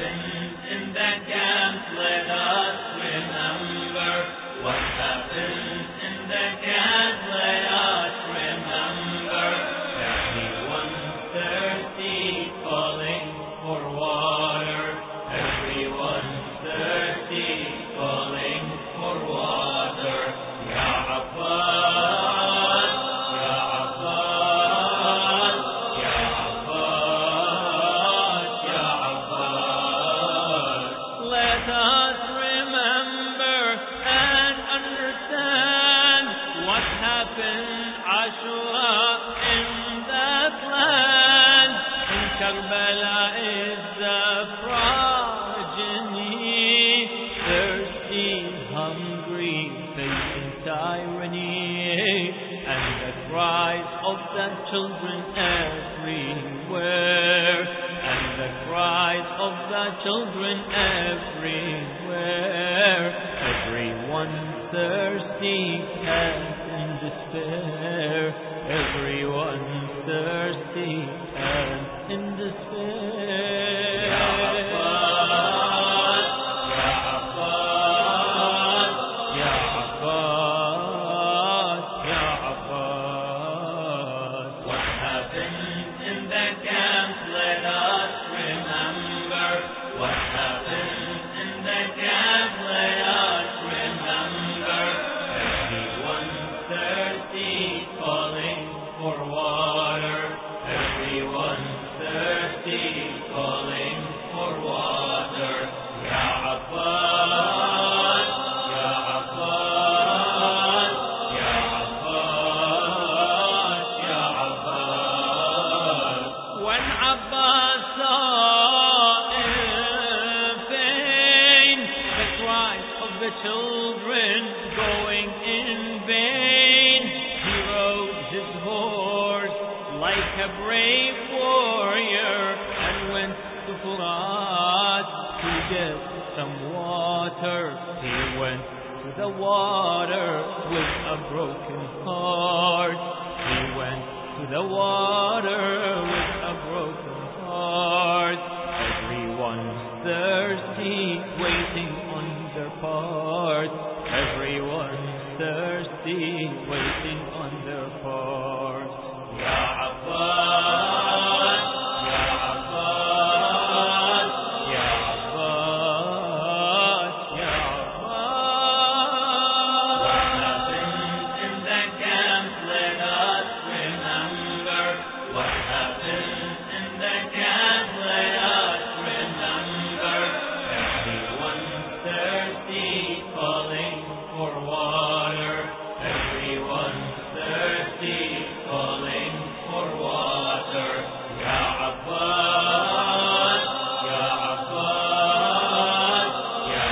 happened in that camp? Let us remember. What happened in that camp? Let us remember. Everyone thirsty, calling for water. Everyone thirsty, calling for water. Ya Abbas, Ya Abbas, Ya Abbas, Ya Abbas. Let us remember and understand what happened Ashura in that land. In Karbala is the progeny, thirsty, hungry, facing tyranny, and the cries of the children everywhere, and the cries of the children everywhere. Everyone thirsty and in despair. Everyone thirsty and in despair. Ya Abbas, Ya Abbas, Ya Abbas, Ya Abbas. What happened in that camp? Let us remember. What happened in that camp? Let us remember. Everyone thirsty, calling for water. Everyone thirsty, calling for water. Ya Abbas, Ya Abbas, Ya Abbas, Ya Abbas. When Abbas saw in vain the cries of the children going in vain, he rode his horse like a brave warrior and went to Furat to get some water. He went to the water with a broken heart. He went to the water with a broken heart. Everyone's thirsty, waiting on their part. Everyone's thirsty, waiting on their part. Ya Abbas, Ya Abbas, Ya Abbas, Ya Abbas. What happened in that camp? Let us remember. What happened in that camp? Let us remember. Everyone thirsty, calling for water. Everyone thirsty, calling for water. Ya Abbas, Ya Abbas, Ya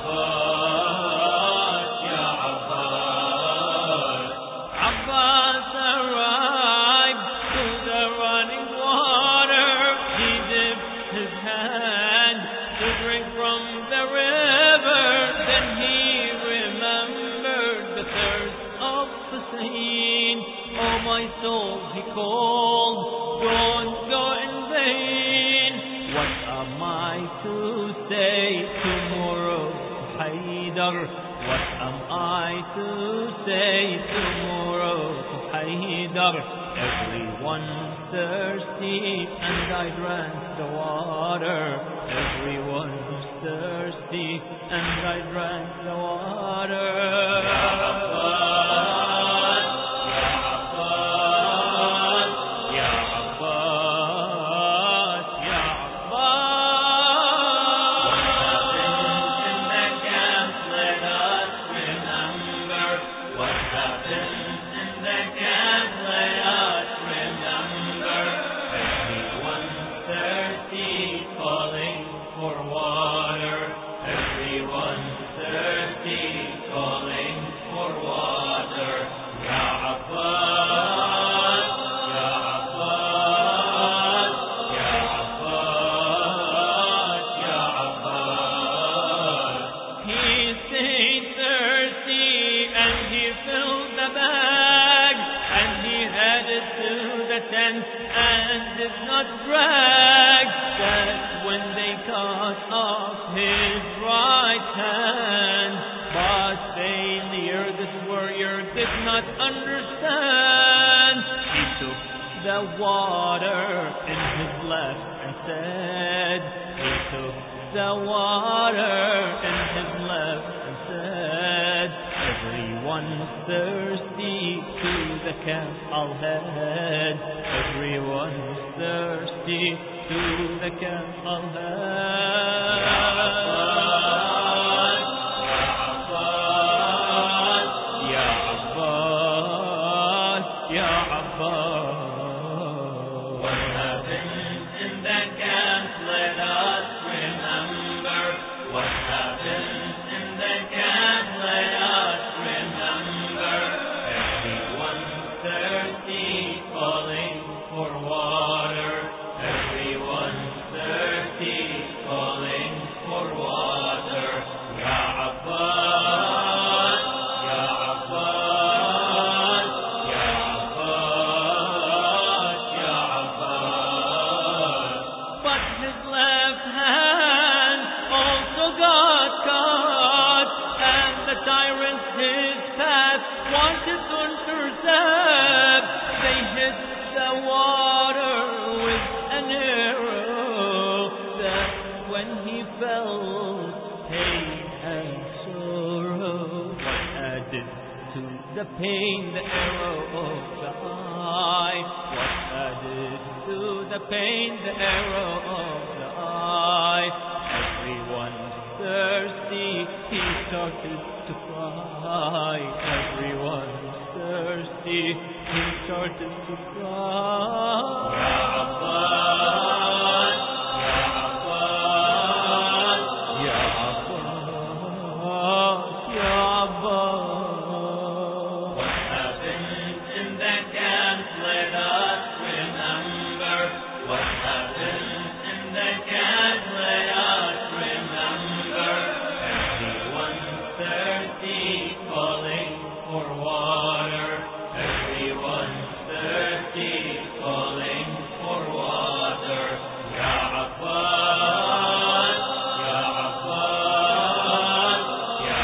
Abbas, Ya Abbas. Abbas arrived to the running water. He dipped his hand to drink from the river. Then he remembered the thirst of Hussein. Oh my soul, he called, don't go in vain. What am I to say tomorrow to Haydar? What am I to say tomorrow to Haydar? Everyone thirsty and I drank the water. Everyone's thirsty and I drank the water. Ya Abbas, Ya Abbas, Ya Abbas, Ya Abbas. What happened in that camp? Let us remember. What happened in that camp? Let us remember. Everyone thirsty, calling for water. Everyone thirsty, calling and they cut off his right hand. But Balir, this warrior, did not understand. He took the water in his left and said, he took the water in his left and said, everyone's thirsty to the camp I'll head. Everyone's thirsty to the camp I'll head. Wanted to intercept, they hit the water with an arrow. That when he felt pain and sorrow, what added to the pain the arrow of the eye? What added to the pain the arrow of the eye? Everyone's thirsty, he started to cry. Everyone's thirsty, he started to cry. Ya Abbas, Ya Abbas, Ya Abbas. What happened in that camp? Let us remember. What happened in that camp? Let us remember. Everyone's thirsty, calling for water. Everyone's thirsty, calling for water. Ya Abbas, Ya Abbas, Ya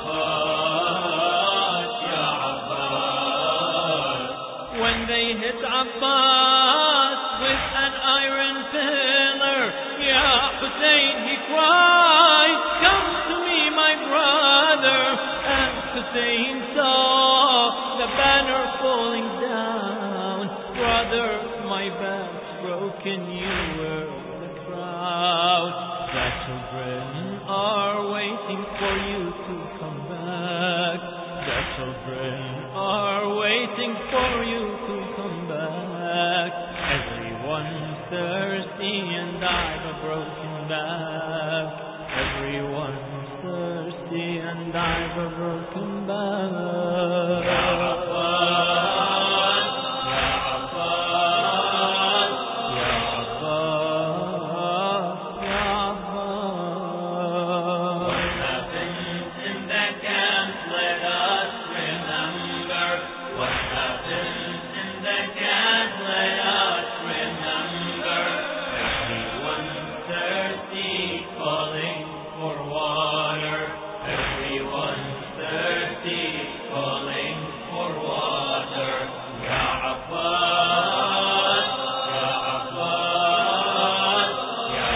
Abbas, Ya Abbas. When they hit Abbas with an iron pillar, Ya Hussein, he cried, come to me, my brother. And Hussein saw the banner falling down. Brother, my back's broken, you were the crowd. The children are waiting for you to come back. The children are waiting for you to come back. Everyone's thirsty and I've a broken back. Everyone's thirsty and I've a broken back. Ya Abbas, Ya Abbas, Ya Abbas, Ya Abbas. what happened in that camp? Let us remember. What happened in that camp? Let us remember. Everyone's thirsty, calling for water. Everyone's thirsty, calling for water. Ya Abbas, Ya Abbas, Ya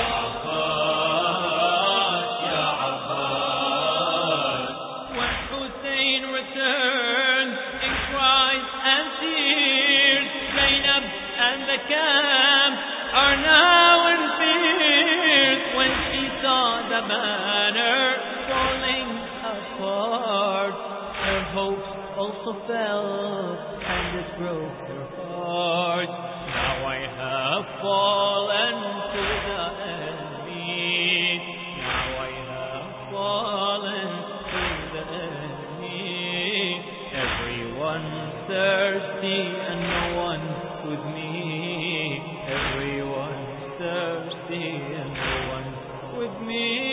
Abbas, Ya Abbas. When Hussein returned in cries and tears, Zainab and the camp are now in fears. When she saw the banner falling apart, her hopes also fell and it broke her heart. Now I have fallen to the enemy. Now I have fallen to the enemy. Everyone's thirsty and no one with me. Everyone's thirsty and no one with me.